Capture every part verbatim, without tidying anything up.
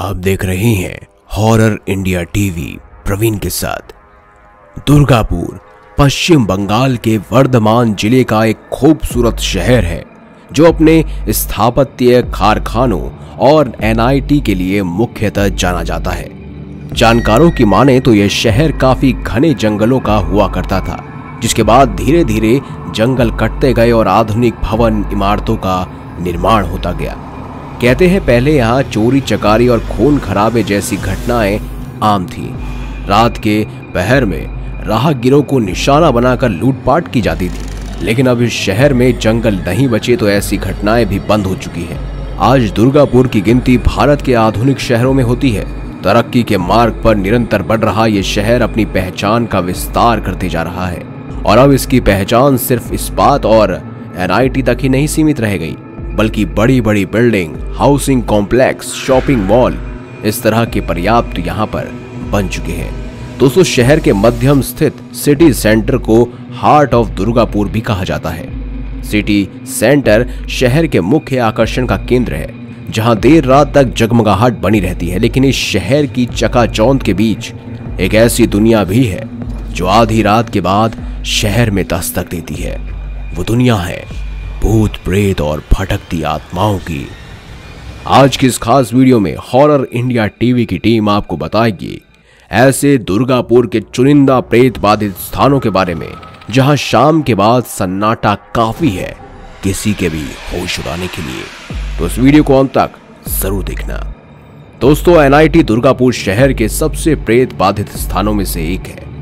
आप देख रहे हैं हॉरर इंडिया टीवी प्रवीण के साथ। दुर्गापुर पश्चिम बंगाल के वर्धमान जिले का एक खूबसूरत शहर है जो अपने स्थापत्य, कारखानों और एन आई टी के लिए मुख्यतः जाना जाता है। जानकारों की माने तो यह शहर काफी घने जंगलों का हुआ करता था, जिसके बाद धीरे धीरे जंगल कटते गए और आधुनिक भवन इमारतों का निर्माण होता गया। कहते हैं पहले यहाँ चोरी चकारी और खून खराबे जैसी घटनाएं आम थी। रात के पहर में राहगीरों को निशाना बनाकर लूटपाट की जाती थी, लेकिन अब इस शहर में जंगल नहीं बचे तो ऐसी घटनाएं भी बंद हो चुकी हैं। आज दुर्गापुर की गिनती भारत के आधुनिक शहरों में होती है। तरक्की के मार्ग पर निरंतर बढ़ रहा ये शहर अपनी पहचान का विस्तार करते जा रहा है और अब इसकी पहचान सिर्फ इस्पात और एन आई टी तक ही नहीं सीमित रह गई, बल्कि बड़ी बड़ी building, housing complex, shopping mall इस तरह के पर्याप्त यहाँ पर बन चुके हैं। दोस्तों, शहर के मध्यम स्थित सिटी सेंटर को हार्ट ऑफ दुर्गापुर भी कहा जाता है। सिटी सेंटर शहर के मुख्य आकर्षण का केंद्र है, जहां देर रात तक जगमगाहट बनी रहती है। लेकिन इस शहर की चकाचौंध के बीच एक ऐसी दुनिया भी है जो आधी रात के बाद शहर में दस्तक देती है। वो दुनिया है भूत प्रेत और भटकती आत्माओं की। आज की इस खास वीडियो में हॉरर इंडिया टीवी की टीम आपको बताएगी ऐसे दुर्गापुर के चुनिंदा प्रेत बाधित स्थानों के बारे में जहां शाम के बाद सन्नाटा काफी है किसी के भी होश उड़ाने के लिए। तो इस वीडियो को अंत तक जरूर देखना। दोस्तों, एन आई टी दुर्गापुर शहर के सबसे प्रेत बाधित स्थानों में से एक है।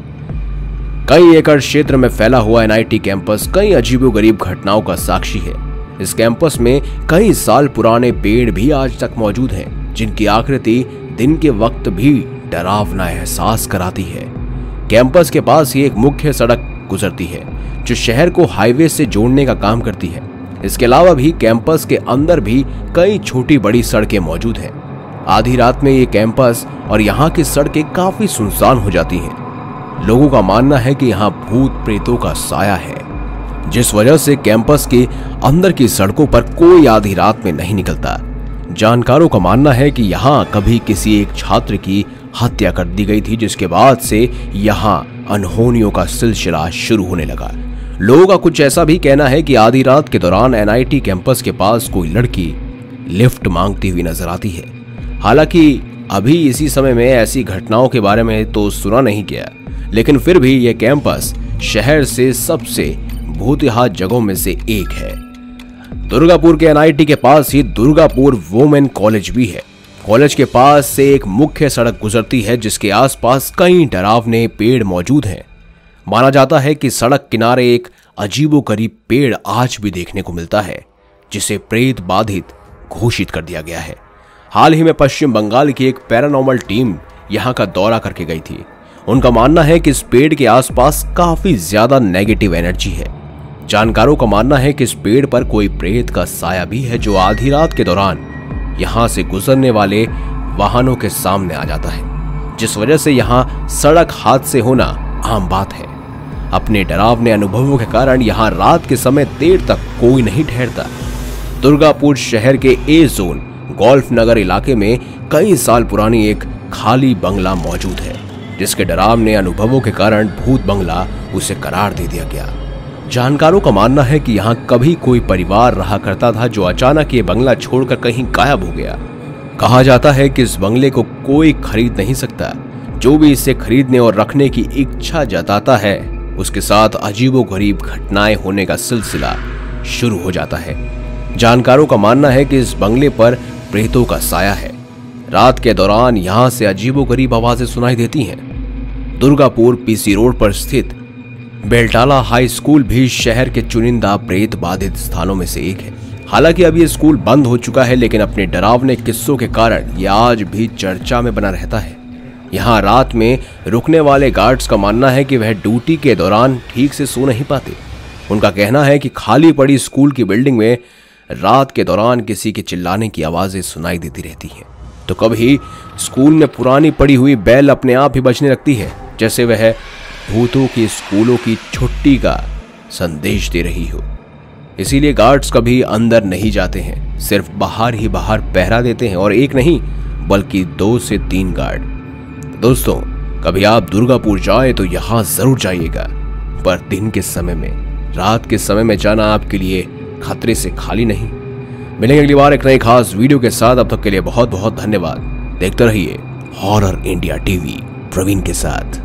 कई एकड़ क्षेत्र में फैला हुआ एन आई टी कैंपस कई अजीबोगरीब घटनाओं का साक्षी है। इस कैंपस में कई साल पुराने पेड़ भी आज तक मौजूद हैं, जिनकी आकृति दिन के वक्त भी डरावना एहसास कराती है। कैंपस के पास ही एक मुख्य सड़क गुजरती है जो शहर को हाईवे से जोड़ने का काम करती है। इसके अलावा भी कैंपस के अंदर भी कई छोटी बड़ी सड़कें मौजूद हैं। आधी रात में ये कैंपस और यहाँ की सड़कें काफी सुनसान हो जाती हैं। लोगों का मानना है कि यहाँ भूत प्रेतों का साया है, जिस वजह से कैंपस के अंदर की सड़कों पर कोई आधी रात में नहीं निकलता। जानकारों का मानना है कि यहाँ कभी किसी एक छात्र की हत्या कर दी गई थी, जिसके बाद से यहाँ अनहोनियों का सिलसिला शुरू होने लगा। लोगों का कुछ ऐसा भी कहना है कि आधी रात के दौरान एन आई टी कैंपस के पास कोई लड़की लिफ्ट मांगती हुई नजर आती है। हालांकि अभी इसी समय में ऐसी घटनाओं के बारे में तो सुना नहीं गया, लेकिन फिर भी यह कैंपस शहर से सबसे भूतिहा जगहों में से एक है। दुर्गापुर के एन आई टी के पास ही दुर्गापुर वुमेन कॉलेज भी है। कॉलेज के पास से एक मुख्य सड़क गुजरती है, जिसके आसपास कई डरावने पेड़ मौजूद हैं। माना जाता है कि सड़क किनारे एक अजीबोगरीब पेड़ आज भी देखने को मिलता है, जिसे प्रेत बाधित घोषित कर दिया गया है। हाल ही में पश्चिम बंगाल की एक पैरानॉर्मल टीम यहां का दौरा करके गई थी। उनका मानना है कि इस पेड़ के आसपास काफी ज्यादा नेगेटिव एनर्जी है। जानकारों का मानना है कि इस पेड़ पर कोई प्रेत का साया भी है जो आधी रात के दौरान यहां से गुजरने वाले वाहनों के सामने आ जाता है, जिस वजह से यहां सड़क हादसे होना आम बात है। अपने डरावने अनुभवों के कारण यहां रात के समय देर तक कोई नहीं ठहरता। दुर्गापुर शहर के ए जोन गोल्फ नगर इलाके में कई साल पुरानी एक खाली बंगला मौजूद है, जिसके डरावने अनुभवों के कारण भूत बंगला उसे करार दे दिया गया। जानकारों का मानना है कि यहाँ कभी कोई परिवार रहा करता था, जो अचानक ये बंगला छोड़कर कहीं गायब हो गया। कहा जाता है कि इस बंगले को कोई खरीद नहीं सकता। जो भी इसे खरीदने और रखने की इच्छा जताता है, उसके साथ अजीबोगरीब घटनाएं होने का सिलसिला शुरू हो जाता है। जानकारों का मानना है कि इस बंगले पर प्रेतों का साया है। रात के दौरान यहाँ से अजीबोगरीब आवाजें सुनाई देती हैं। दुर्गापुर पी सी रोड पर स्थित बेलटाला हाई स्कूल भी शहर के चुनिंदा प्रेत बाधित स्थानों में से एक है। हालांकि अब ये स्कूल बंद हो चुका है, लेकिन अपने डरावने किस्सों के कारण ये आज भी चर्चा में बना रहता है। यहाँ रात में रुकने वाले गार्ड्स का मानना है कि वह ड्यूटी के दौरान ठीक से सो नहीं पाते। उनका कहना है कि खाली पड़ी स्कूल की बिल्डिंग में रात के दौरान किसी के चिल्लाने की आवाजें सुनाई देती रहती हैं, तो कभी स्कूल में पुरानी पड़ी हुई बेल अपने आप ही बजने लगती है, जैसे वह भूतों की स्कूलों की छुट्टी का संदेश दे रही हो। इसीलिए गार्ड्स कभी अंदर नहीं जाते हैं, सिर्फ बाहर ही बाहर पहरा देते हैं और एक नहीं बल्कि दो से तीन गार्ड। दोस्तों, कभी आप दुर्गापुर जाए तो यहाँ जरूर जाइएगा, पर दिन के समय में, रात के समय में जाना आपके लिए खतरे से खाली नहीं। मिलेंगे अगली बार एक नई खास वीडियो के साथ। अब तक के लिए बहुत बहुत धन्यवाद। देखते रहिए हॉरर इंडिया टीवी प्रवीण के साथ।